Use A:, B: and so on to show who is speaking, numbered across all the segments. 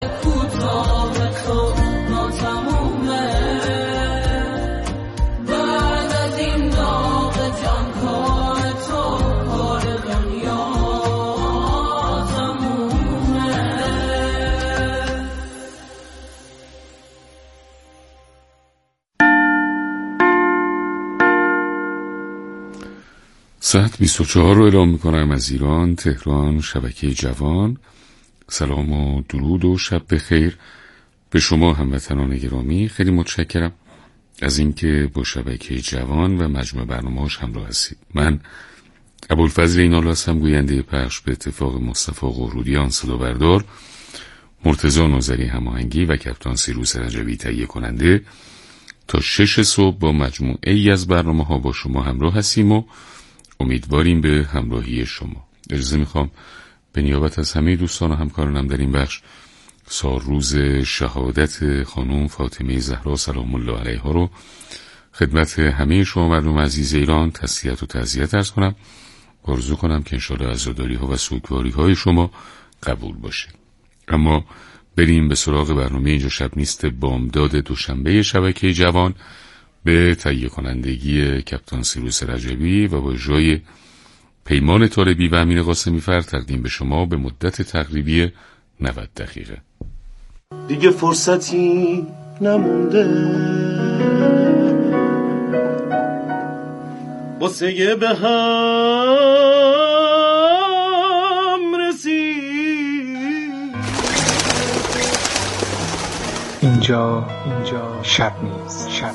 A: ساعت 24 رو اعلام میکنم از ایران، تهران، شبکه جوان. سلام و درود و شب بخیر به شما هموطنان گرامی. خیلی متشکرم از اینکه با شبکه جوان و مجموع برنامه‌اش همراه هستید. من ابوالفضل اینال هستم، گوینده پخش. به اتفاق مصطفی قرودیان صدا بردار، مرتضی نوذری هماهنگی و کپتان سیروس رجبی تهیه کننده، تا 6 صبح با مجموعه ای از برنامه‌ها با شما همراه هستیم و امیدواریم به همراهی شما. اجازه میخوام به نیابت از همه دوستان و همکارانم در این بخش سالروز شهادت خانم فاطمه زهرا سلام الله علیها رو خدمت همه شما مردم عزیز ایران تسلیت و تعزیت عرض کنم. آرزو کنم که انشاءالله عزاداری ها و سوگواری های شما قبول باشه. اما بریم به سراغ برنامه اینجا شب نیست بامداد دوشنبه شبکه جوان به تهیه کنندگی کپتان سیروس رجبی و با اجرای پیمان طالبی و امین قاسمی فر تقدیم به شما به مدت تقریبی 90 دقیقه.
B: دیگه فرصتی نمونده واسه به هم رسید.
C: اینجا شب نیست، شب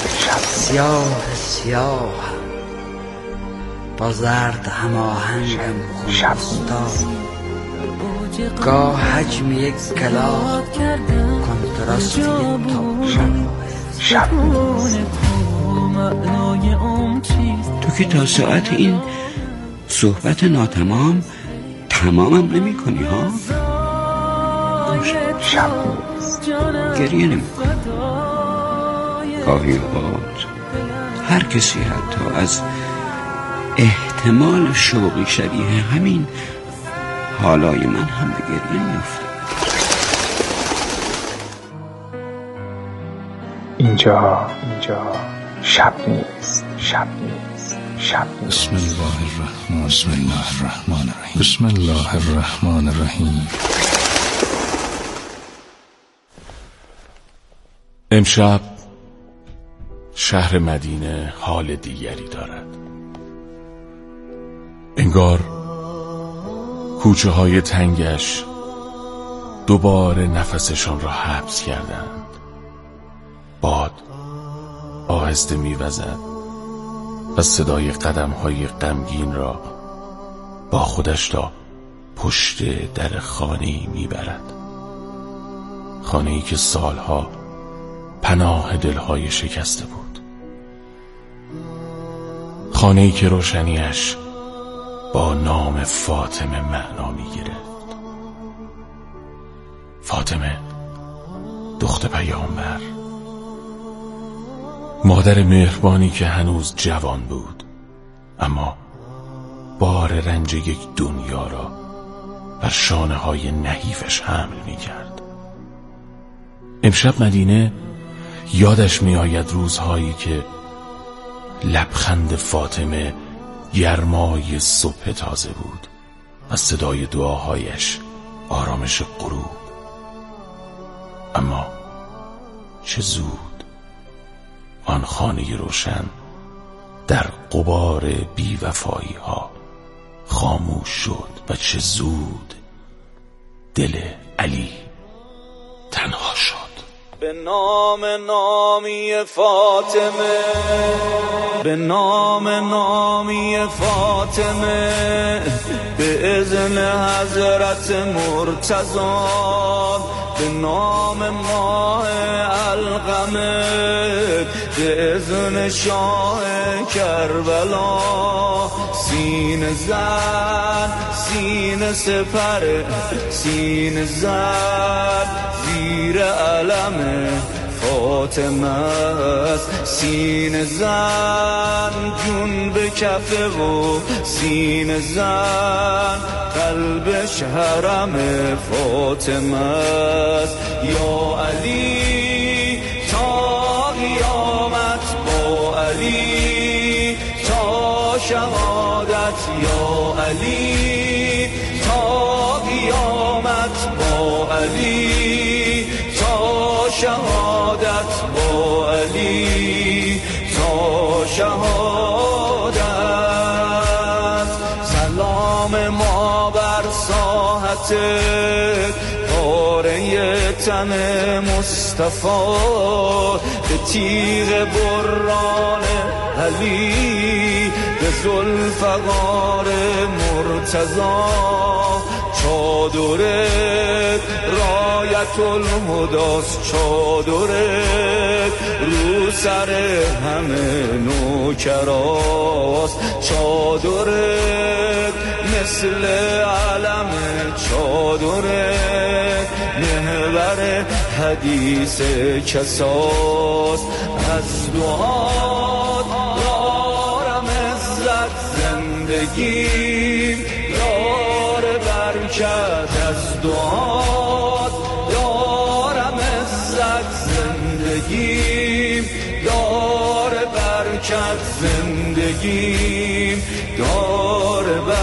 D: سیاه با زرد هماهنگم خونستا، گاه حجم یک کلاه کنتراستی تا
C: شب نیست.
E: تو که تا ساعت این صحبت ناتمام تمامم نمی کنی ها؟
C: شب نیست.
E: گریه نمی کنی. گاهی اوقات هر کسی حتی از احتمال شوقی شبیه همین حالای من هم به گریه میفته.
C: اینجا شب نیست، شب نیست، شب نیست.
F: بسم الله الرحمن الرحیم. امشب شهر مدینه حال دیگری دارد. انگار کوچه های تنگش دوباره نفسشان را حبس کردند. باد آهسته میوزد و صدای قدم های غمگین را با خودش تا پشت در خانه‌ای میبرد. خانه‌ای که سالها پناه دلهای شکسته بود. خانه‌ای که روشنیش با نام فاطمه معنا می‌گرفت. فاطمه دختر پیامبر، مادر مهربانی که هنوز جوان بود اما بار رنج یک دنیا را بر شانه‌های نحیفش حمل می‌کرد. امشب مدینه یادش می‌آید روزهایی که لبخند فاطمه گرمای صبح تازه بود و صدای دعاهایش آرامش غروب. اما چه زود آن خانه روشن در غبار بی‌وفایی ها خاموش شد و چه زود دل علی تنها شد.
G: به نام نامی فاطمه، به نام نامی فاطمه، به اذن حضرت مرتضی، به نام ماه القمه، به اذن شاه کربلا، سینه زد سینه سپر، سینه زد زیر علم فاطمه است، سینه زن جون به کفه و سینه زن قلبش حرم فاطمه است. علی تا شهادت با علی تا شهادت. سلام ما بر ساحت پاره تن مصطفی به تیغ بران علی به ذوالفقار مرتضی. چادر رایت الهداست چادر رو سر همه نوکراست. چادر مثل علم چادر محور حدیث کساست. از دعات دارم عزت زندگی دار برکت. از دعات دارم عزت زندگی دار برکت. زندگی دار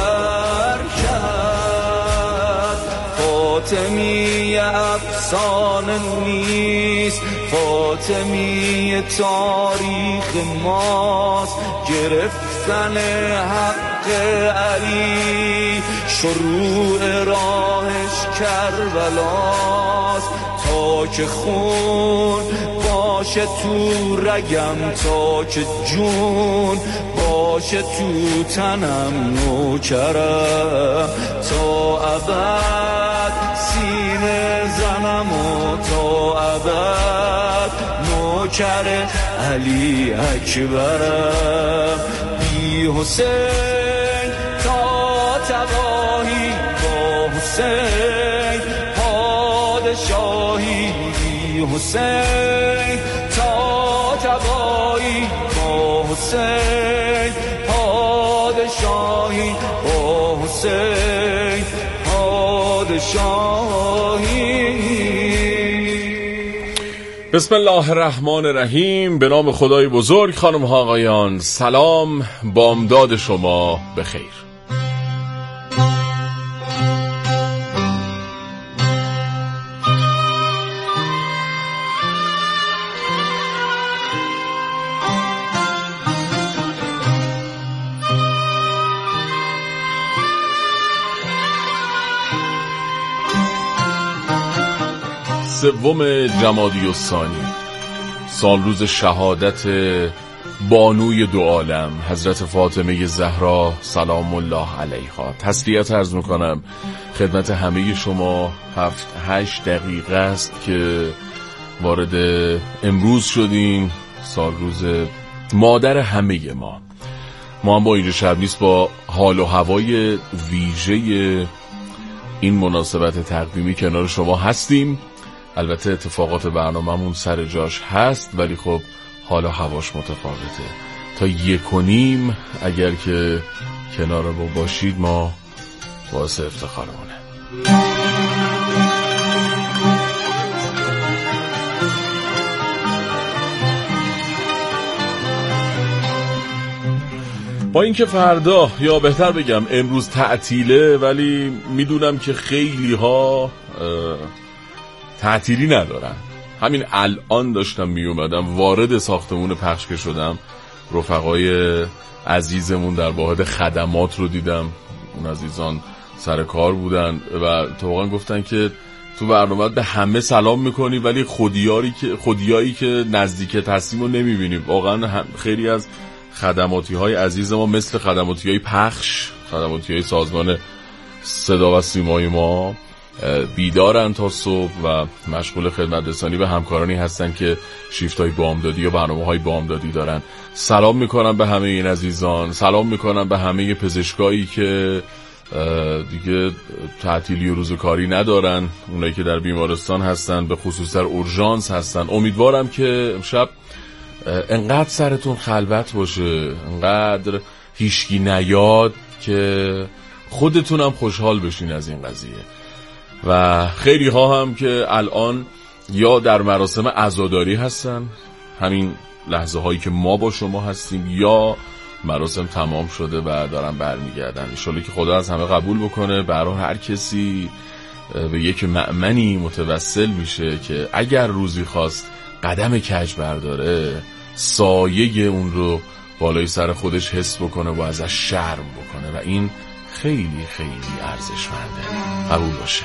G: برکت. فاطمی افسانه نیست فاطمی تاریخ ماست. گرفتن حق علی شروع راهش کربلاست. تا که خون باشه تو رگم تا که جون باشه تو تنم نوکرم. تا ابد سینه زنم و تا ابد نوکر علی اکبرم. بی حسین تا تباهی با حسین پادشاهی. بی حسین تا تباهی با حسین پادشاهی. با حسین پادشاهی.
H: بسم الله الرحمن الرحیم. به نام خدای بزرگ. خانم ها آقایان سلام، بامداد شما بخیر. سوم جمادی الثانی، سالروز شهادت بانوی دو عالم حضرت فاطمه زهرا سلام الله علیها. تسلیت عرض میکنم خدمت همه شما. 7-8 دقیقه است که وارد امروز شدیم، سالروز مادر همه ما. ما هم با اینجا شب نیست با حال و هوای ویژه این مناسبت تقویمی کنار شما هستیم. البته اتفاقات برنامه‌مون سر جاش هست ولی خب حال و هواش متفاوته. تا 1:30 اگر که کنار ما باشید ما باعث افتخارمونه. با اینکه فردا یا بهتر بگم امروز تعطیله ولی میدونم که خیلی ها تعطیلی ندارن. همین الان داشتم می اومدم وارد ساختمون پخش که شدم رفقای عزیزمون در واحد خدمات رو دیدم. اون عزیزان سر کار بودن و واقعا گفتن که تو برنامه به همه سلام میکنی ولی خودیایی که نزدیکت هستیم رو نمیبینیم. واقعا خیلی از خدماتی های عزیز ما مثل خدماتی های پخش، خدماتی های سازمان صدا و سیمای ما بیدارن تا صبح و مشغول خدمت رسانی به همکارانی هستن که شیفت‌های بامدادی یا برنامه‌های بامدادی دارن. سلام میکنم به همه این عزیزان، سلام میکنم به همه پزشکایی که دیگه تعطیلی و روزکاری ندارن، اونایی که در بیمارستان هستن، به خصوص در اورژانس هستن. امیدوارم که امشب انقدر سرتون خلوت باشه، انقدر هیچکی نیاد که خودتونم خوشحال بشین از این قضیه. و خیلی ها هم که الان یا در مراسم عزاداری هستن، همین لحظه هایی که ما با شما هستیم، یا مراسم تمام شده و دارن برمیگردن. ان شاءالله که خدا از همه قبول بکنه. برای هر کسی به یک مأمنی متوسل میشه که اگر روزی خواست قدم کج برداره سایه اون رو بالای سر خودش حس بکنه و ازش شرم بکنه و این خیلی خیلی ارزشمنده. قبول باشه.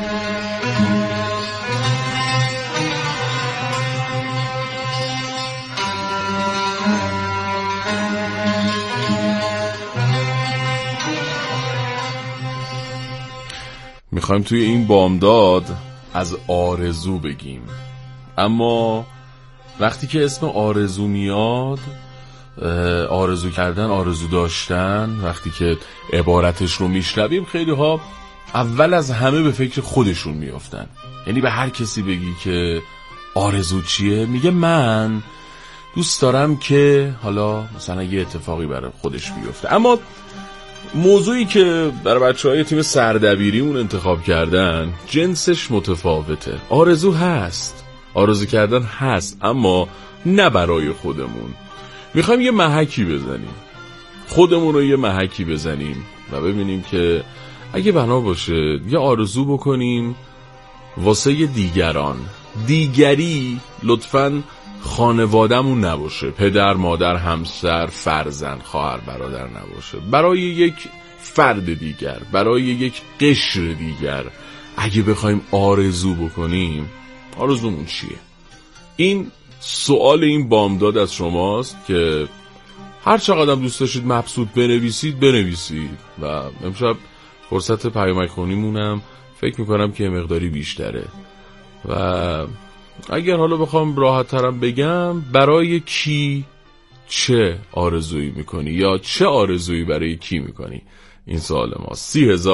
H: میخوایم توی این بامداد از آرزو بگیم، اما وقتی که اسم آرزو میاد، آرزو کردن، آرزو داشتن، وقتی که عبارتش رو میشنویم خیلی ها اول از همه به فکر خودشون میافتن. یعنی به هر کسی بگی که آرزو چیه میگه من دوست دارم که حالا مثلا یه اتفاقی برای خودش بیفته. اما موضوعی که برای بچه‌های تیم سردبیریمون انتخاب کردن جنسش متفاوته. آرزو هست، آرزو کردن هست، اما نه برای خودمون. میخوایم یه محکی بزنیم، خودمون رو یه محکی بزنیم و ببینیم که اگه بنا باشه یه آرزو بکنیم واسه دیگران. دیگری لطفاً خانوادمون نباشه، پدر، مادر، همسر، فرزند، خواهر، برادر نباشه، برای یک فرد دیگر، برای یک قشر دیگر اگه بخوایم آرزو بکنیم، آرزومون چیه؟ این سوال این بامداد از شماست که هر چقدر دوست داشتید مبسوط بنویسید و امشب فرصت پیامک خونیمونم فکر میکنم که مقداری بیشتره و اگر حالا بخوام راحت ترم بگم، برای کی چه آرزویی میکنی یا چه آرزویی برای کی میکنی؟ این سوال ماست.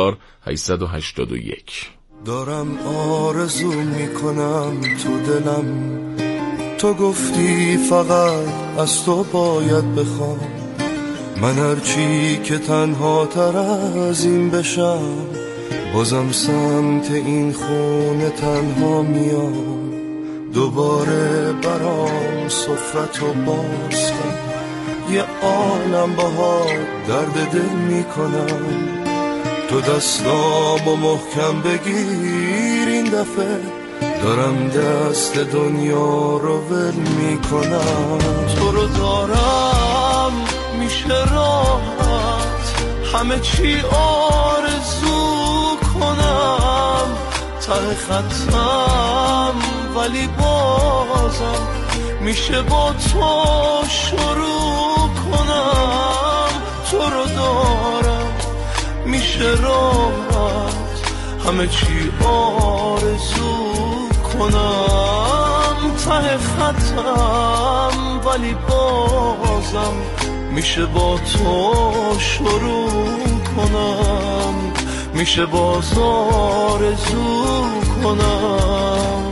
H: 3881.
I: دارم آرزو میکنم تو دلم، تو گفتی فقط از تو باید بخوام، من هرچی که تنها تر از این بشم بازم سمت این خونه تنها میام. دوباره برام سفرتو باز کن، یه عالم بها درد دل میکنم، تو دستامو محکم بگیر این دفعه، دارم دست دنیا رو ول میکنم. تو رو دارم میشه راحت همه چی آرزو کنم، ته خطم ولی بازم میشه با تو شروع کنم. تو رو دارم میشه راحت همه چی آرزو کنم، ته خطم ولی بازم میشه با تو شروع کنم، میشه باز آرزو کنم.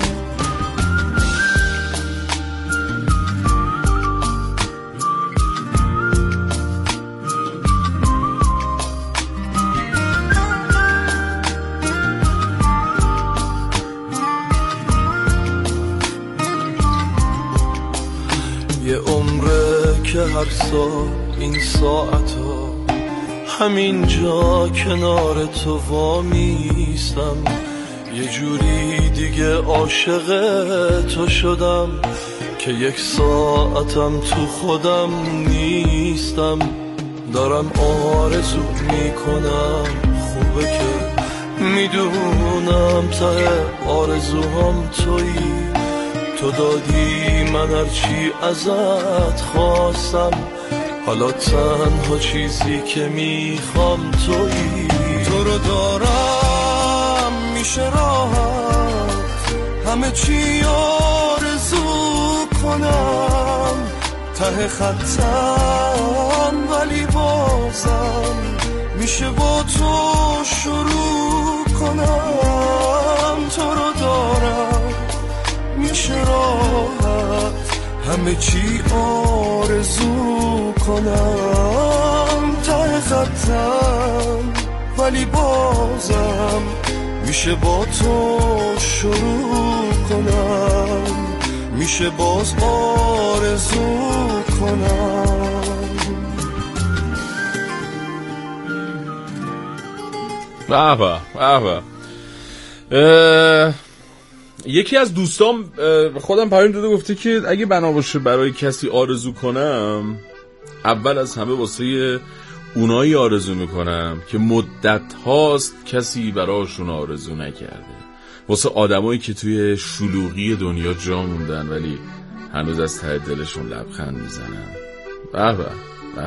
I: یه عمره که هر سال این ساعتا همین جا کنار تو وامیستم، یه جوری دیگه عاشق تو شدم که یک ساعتم تو خودم نیستم. دارم آرزو میکنم خوبه که میدونم ته آرزوهام تویی، تو دادی من هرچی ازت خواستم، حالا تنها چیزی که میخوام تویی. تو رو دارم میشه راحت همه چی آرزو کنم، ته خطم ولی بازم میشه با تو شروع کنم. تو رو دارم میشه راحت همه چی آرزو کنم، ته خطم ولی بازم میشه با تو شروع کنم، میشه باز آرزو کنم.
H: بابا یکی از دوستام خودم پیام داده گفته که اگه بنا باشه برای کسی آرزو کنم، اول از همه واسه اونایی آرزو میکنم که مدت هاست کسی براشون آرزو نکرده، واسه آدمایی که توی شلوغی دنیا جا موندن ولی هنوز از ته دلشون لبخند میزنن. به به به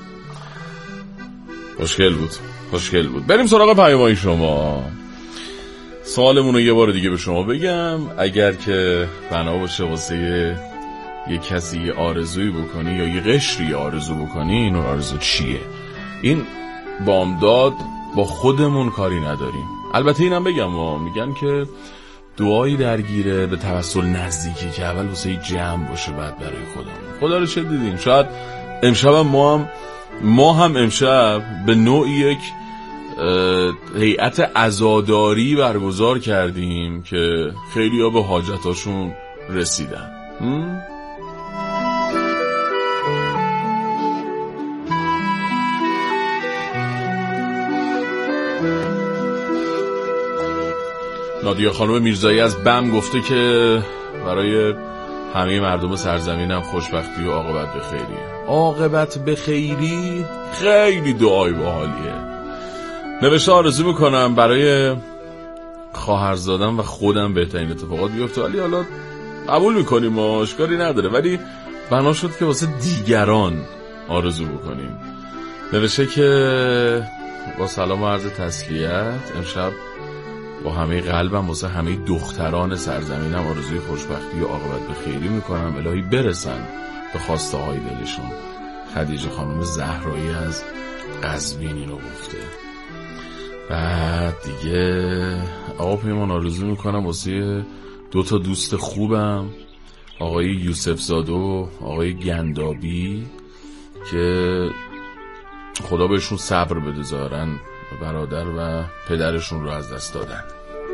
H: به، خوشگل بود. بریم سراغ پیام‌های شما. سوالمون رو یه بار دیگه به شما بگم، اگر که بنا باشه واسه یه کسی آرزویی بکنی یا یه قشری آرزو بکنی، این آرزو چیه؟ این بامداد با خودمون کاری نداریم. البته اینم بگم میگن که دعایی درگیره به توسل نزدیکی که اول واسه جمع باشه بعد برای خودمون. خدا رو چه دیدین؟ شاید امشب ما هم امشب به نوعی یک هیئت عزاداری برگزار کردیم که خیلی ها به حاجتاشون رسیدن. نادیا خانم میرزایی از بم گفته که برای همه مردم سرزمینم خوشبختی و عاقبت بخیریه. عاقبت بخیری خیلی دعای باحالیه. نوشته آرزو میکنم برای خواهرزادم و خودم بهترین اتفاقات بیفته، ولی حالا قبول میکنیم اشکالی نداره، ولی بنا شد که واسه دیگران آرزو بکنیم. نوشته که با سلام و عرض تسلیت امشب با همه قلبم واسه همه دختران سرزمینم آرزوی خوشبختی و عاقبت بخیری میکنم، الهی برسن به خواسته های دلشون. خدیجه خانم زهرایی از قزوین اینو گفته. بعد دیگه آقا پیمان آرزو میکنم واسه 2 دوست خوبم، آقای یوسف زاده و آقای گندابی، که خدا بهشون صبر بده، ظاهرن برادر و پدرشون رو از دست دادن.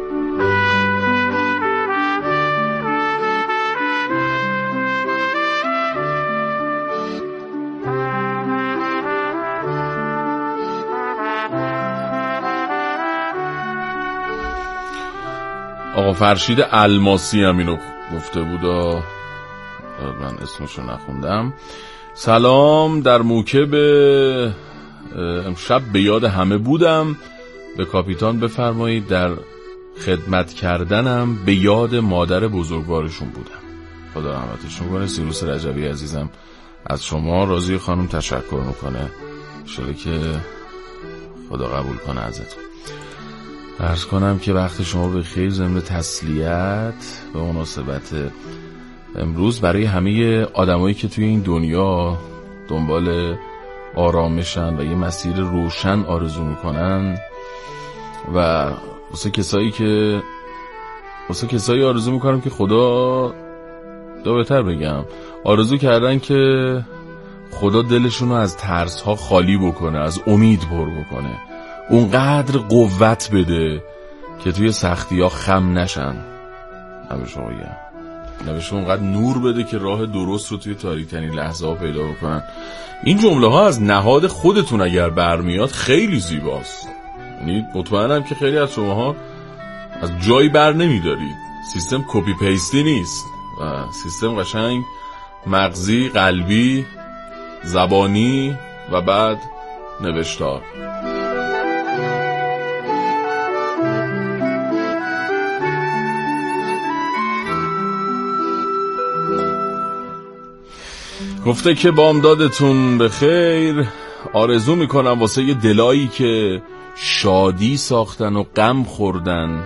H: آقا فرشید الماسی هم اینو گفته بود، من اسمشو نخوندم. سلام، در موکب امشب به یاد همه بودم، به کاپیتان بفرمایید در خدمت کردنم به یاد مادر بزرگوارشون بودم. خدا رحمتشون کنه. سیروس رجبی عزیزم از شما راضی خانم تشکر میکنه، شده که خدا قبول کنه ازتون. عرض کنم که وقت شما به خیر. ضمن تسلیت به مناسبت امروز برای همه آدمایی که توی این دنیا دنبال آرامشن و یه مسیر روشن آرزو میکنن، و واسه کسایی آرزو میکنم که خدا بهتر بگم آرزو کردن که خدا دلشون رو از ترس ها خالی بکنه، از امید پر بکنه، اونقدر قوت بده که توی سختی ها خم نشن. نوشته اونقدر نور بده که راه درست رو توی تاریک‌ترین لحظه ها پیدا بکنن. این جمله ها از نهاد خودتون اگر برمیاد خیلی زیباست. یعنی مطمئنم که خیلی از شماها از جایی بر نمیدارید. سیستم کپی پیستی نیست و سیستم قشنگ مغزی، قلبی، زبانی و بعد نوشتار. گفته که بامدادتون به خیر. آرزو میکنم واسه یه دلایی که شادی ساختن و غم خوردن.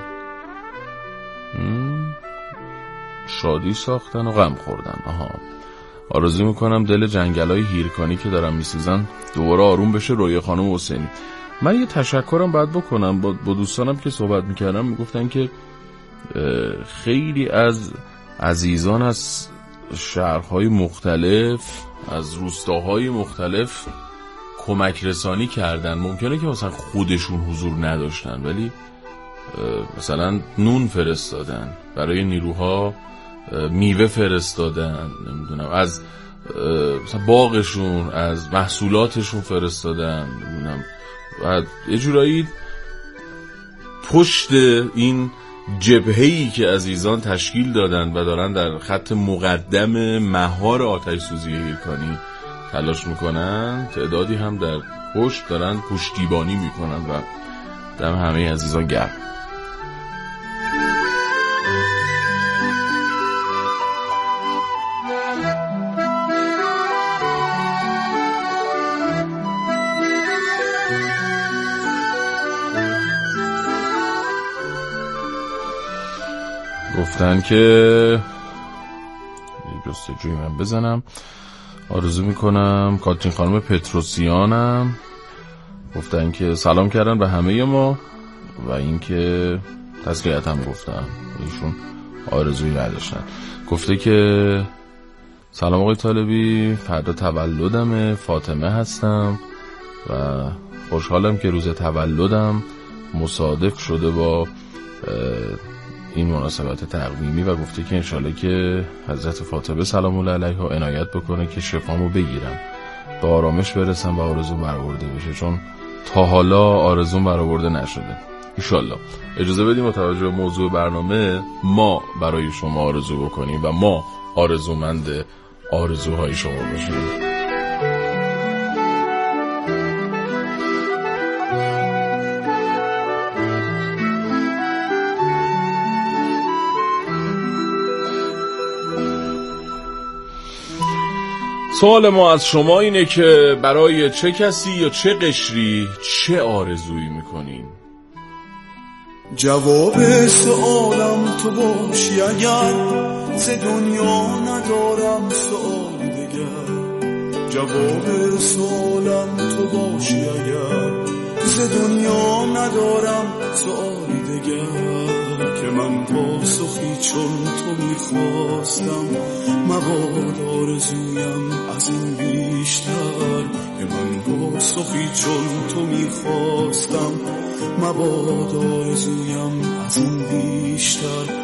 H: شادی ساختن و غم خوردن. آرزو میکنم دل جنگلای هیرکانی که دارن میسوزن دوباره آروم بشه. روی خانم حسینی. من یه تشکرم باید بکنم. با دوستانم که صحبت میکردم میگفتن که خیلی از عزیزان از شهرهای مختلف، از روستاهای مختلف کمک رسانی کردن. ممکنه که مثلا خودشون حضور نداشتن ولی مثلا نون فرستادن برای نیروها، میوه فرستادن، نمیدونم از مثلا باغشون، از محصولاتشون فرستادن، نمیدونم، و یه جورایی پشت این جبهه‌ای که عزیزان تشکیل دادن و دارن در خط مقدم مهار آتش سوزی هیرکانی تلاش میکنن، تعدادی هم در پشت دارن پشتیبانی میکنن و دم همه عزیزان گرم. گفتن که جستجوی من بزنم. آرزو میکنم کاترین خانم پتروسیانم گفتن که سلام کردن به همه ما و اینکه تسلیت هم گفتن، ایشون آرزویی نداشتن. گفته که سلام آقای طالبی، فردا تولدمه، فاطمه هستم و خوشحالم که روز تولدم مصادف شده با این مناسبت تقویمی و گفته که انشالله که حضرت فاطمه سلام الله علیها عنایت بکنه که شفامو بگیرم، به آرامش برسم و آرزوم برآورده بشه، چون تا حالا آرزوم برآورده نشده. انشالله. اجازه بدیم متوجه به موضوع برنامه ما برای شما آرزو بکنیم و ما آرزومند آرزوهای شما باشیم. سوال ما از شما اینه که برای چه کسی یا چه قشری چه آرزویی میکنین؟
I: جواب سوالم تو باشی اگر ز دنیا ندارم سوال دیگر. جواب سوالم تو باشی اگر ز دنیا ندارم سوال دیگر. که من پاسخی چون تو میخواستم مباد آرزویم از این بیشتر. که من پاسخی چون تو میخواستم مباد آرزویم از این بیشتر.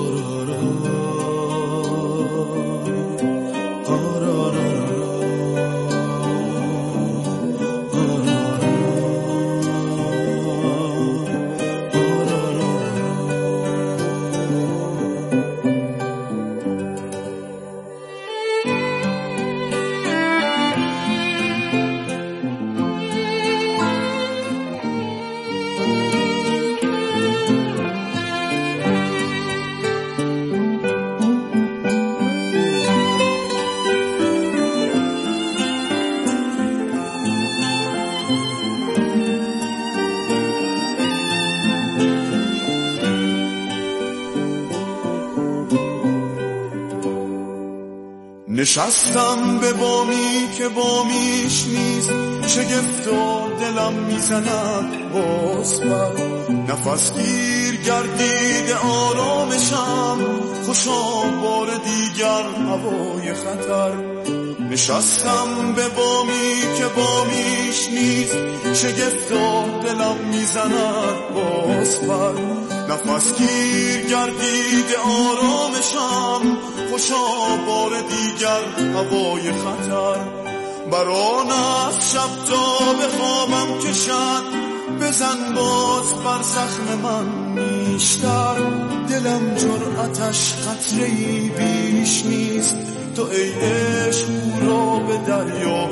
I: نشستم به بامی که بامیش نیست، شگفتا دلم میزند باز بر. نفس گیر گردید آرامشم، خوشا بار دیگر هوای خطر. نشستم به بامی که بامیش نیست، شگفتا دلم میزند باز بر. نفس گیر گردید آرامشم، خوشا بار دیگر هوای خطر. بران از شب تا به خوابم کشد، بزن باز بر زخم من نیشتر. دلم جرأتش قطره‌ای بیش نیست، تو ای عشق او را به دریا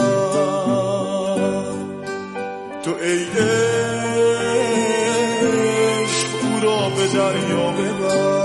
I: ببر. تو ای عشق او را به دریا ببر.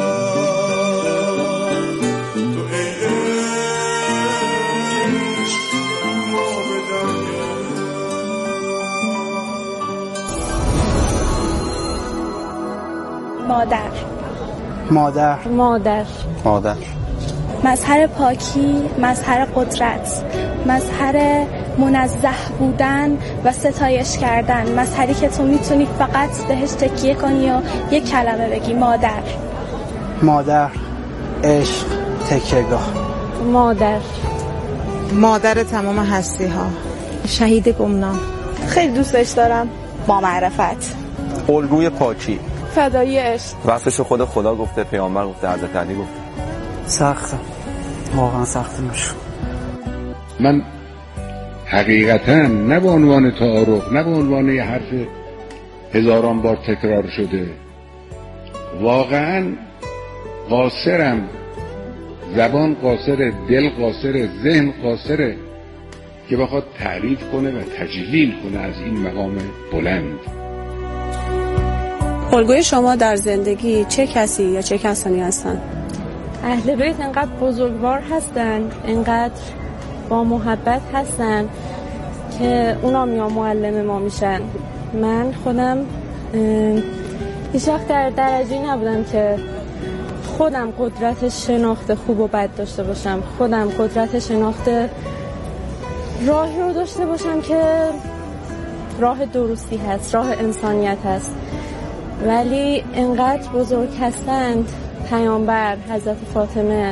J: مادر.
C: مادر.
J: مادر.
C: مادر.
J: مظهر پاکی، مظهر قدرت، مظهر منزه بودن و ستایش کردن، مظهری که تو میتونی فقط بهش تکیه کنی و یک کلمه بگی مادر.
C: مادر. عشق. تکیه‌گاه.
J: مادر.
K: مادر تمام هستی ها.
J: شهید گمنام. خیلی دوستش دارم. با معرفت.
L: الگوی پاکی.
J: فدایی عشق.
L: وصفش خود خدا گفته، پیامبر گفته، حضرت علی گفته.
C: سخته، واقعا سخته میشه.
M: من حقیقتا نه به عنوان تعارف، نه به عنوان یه حرف هزاران بار تکرار شده، واقعا قاصرم، زبان قاصره، دل قاصره، ذهن قاصره که بخواد تعریف کنه و تجلیل کنه از این مقام بلند.
N: الگوی شما در زندگی چه کسی یا چه کسانی هستن؟
O: اهل بیت انقدر بزرگوار هستن، انقدر با محبت هستن که اونا میان معلم ما میشن. من خودم هیچ وقت در درجه‌ای نبودم که خودم قدرت شناخت خوب و بد داشته باشم، خودم قدرت شناخت راهی رو داشته باشم که راه درستی هست، راه انسانیت هست. ولی انقدر بزرگ هستند پیامبر، حضرت فاطمه،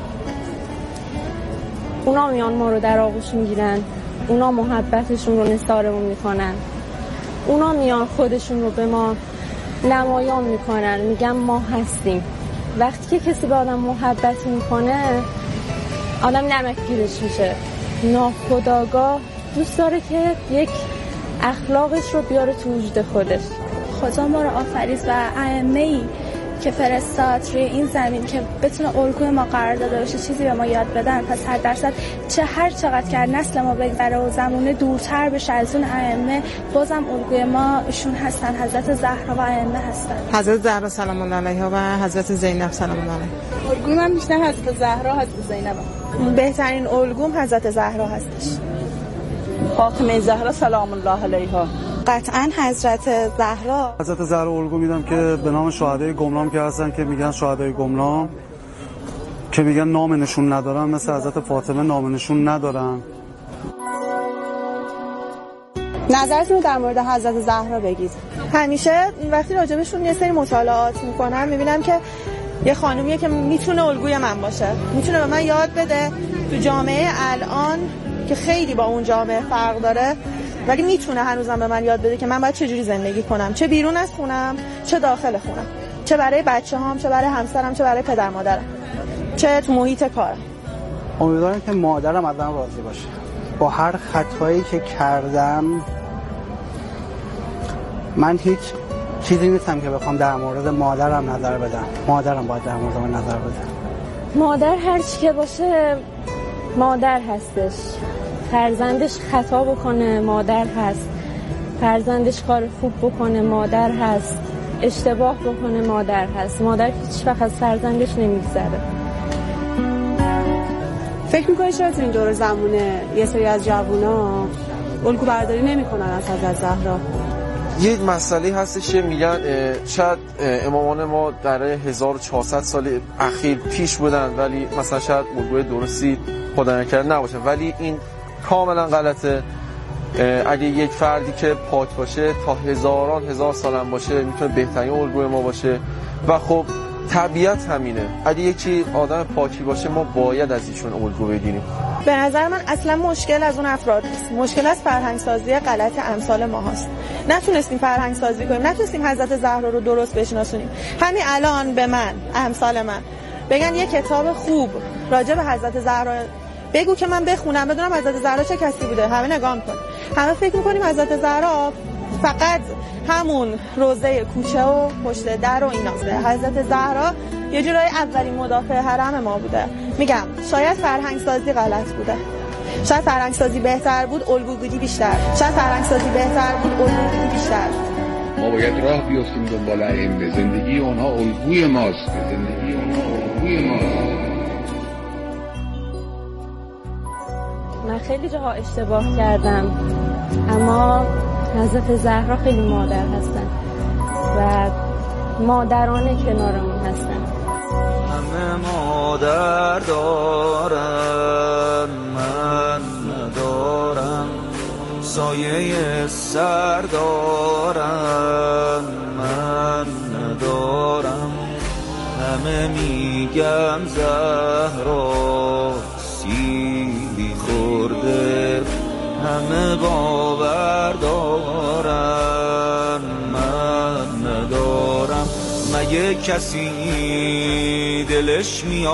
O: اونا میان ما رو در آغوش میگیرن، اونا محبتشون رو نثارمون میکنن، اونا میان خودشون رو به ما نمایان میکنن، میگن ما هستیم. وقتی که کسی به آدم محبت میکنه آدم نمکگیرش میشه، ناخودآگاه دوست داره که یک اخلاقش رو بیاره تو وجود خودش.
J: خدا ما رو آفرید و ائمه‌ای که فرستاد روی این زمین که بتونه الگوی ما قرار داده باشه، چیزی به ما یاد بدن. پس 100% چقدر کرد نسل ما بگذره و زمونه دورتر بشه از اون ائمه، بازم الگوی ما ایشون هستن، حضرت زهرا و ائمه هستن.
K: حضرت زهرا سلام الله علیها و حضرت زینب سلام الله علیها.
N: الگوی من بیشتر حضرت زهرا، حضرت زینب.
K: بهترین الگوم حضرت زهرا هستش.
N: فاطمه زهرا سلام الله علیها.
K: قطعاً حضرت زهرا.
P: حضرت زهرا الگو میدم که به نام شهدای گمنام که هستن، که میگن شهدای گمنام که میگن نام نشون ندارن، مثل حضرت فاطمه نام نشون ندارن.
N: نظرتون رو در مورد حضرت زهرا بگید.
K: همیشه وقتی راجبشون یه سری مطالعات میکنم میبینم که یه خانومیه که میتونه الگوی من باشه، میتونه به من یاد بده تو جامعه الان که خیلی با اون جامعه فرق داره، ولی میتونه هنوزم به من یاد بده که من باید چجوری زندگی کنم، چه بیرون از خونم چه داخل خونم، چه برای بچه‌هام چه برای همسرم چه برای پدر مادرم، چه تو محیط کارم.
C: امیدوارم که مادرم ازم راضی باشه. با هر خطایی که کردم من هیچ چیزی نیستم که بخوام در مورد مادرم نظر بدم. مادرم باید در مورد من نظر بده.
O: مادر هر چی که باشه مادر هستش. فرزندش خطا بکنه مادر هست، فرزندش کار خوب بکنه مادر هست، اشتباه بکنه مادر هست. مادر هیچ وقت از فرزندش نمیگذره.
N: فکر میکنی چرا تو این دور زمونه یه سری از جوونا الگو برداری نمیکنن از حضرت زهرا؟
L: یک مسئله هستش که میگن شاید امامان ما در 1400 سال اخیر پیش بودن، ولی مثلا شاید الگوی درستی خدا نکرده نباشه، ولی این کاملا غلطه. اگه یک فردی که پاک باشه تا هزار سال هم باشه میتونه بهترین الگوی ما باشه و خب طبیعت همینه. اگه یکی آدم پاکی باشه ما باید از ایشون الگو بگیریم.
K: به نظر من اصلا مشکل از اون افراد نیست، مشکل از فرهنگ سازی غلط امثال ما هست. نتونستیم فرهنگ سازی کنیم، نتونستیم حضرت زهرا رو درست بشناسونیم. همین الان به من امثال من بگن یه کتاب خوب راجع به حضرت زهرا بگو که من بخونم بدونم حضرت زهرا چه کسی بوده، همه نگاه میکنیم، همه فکر میکنیم حضرت زهرا فقط همون روزه کوچه و پشت در و اینا بوده. حضرت زهرا یه جورای اولین مدافع حرم ما بوده. میگم شاید فرهنگ سازی غلط بوده، شاید فرهنگ سازی بهتر بود، الگوگیری بیشتر، شاید فرهنگ سازی بهتر بود، الگوگیری بیشتر.
M: ما باید راه بیفتیم دنبال ائمه. زندگی اونها الگوی ماست، زندگی اونها الگوی ماست.
O: من خیلی جاها اشتباه کردم، اما حضرت زهرا خیلی مادر هستن و مادرانه کنارمون هستن.
G: همه مادر دارن من ندارم، سایه سر دارن من ندارم. همه میگن زهرا سیلی خورده، همه باور دارن من ندارم. مگه کسی دلش میاد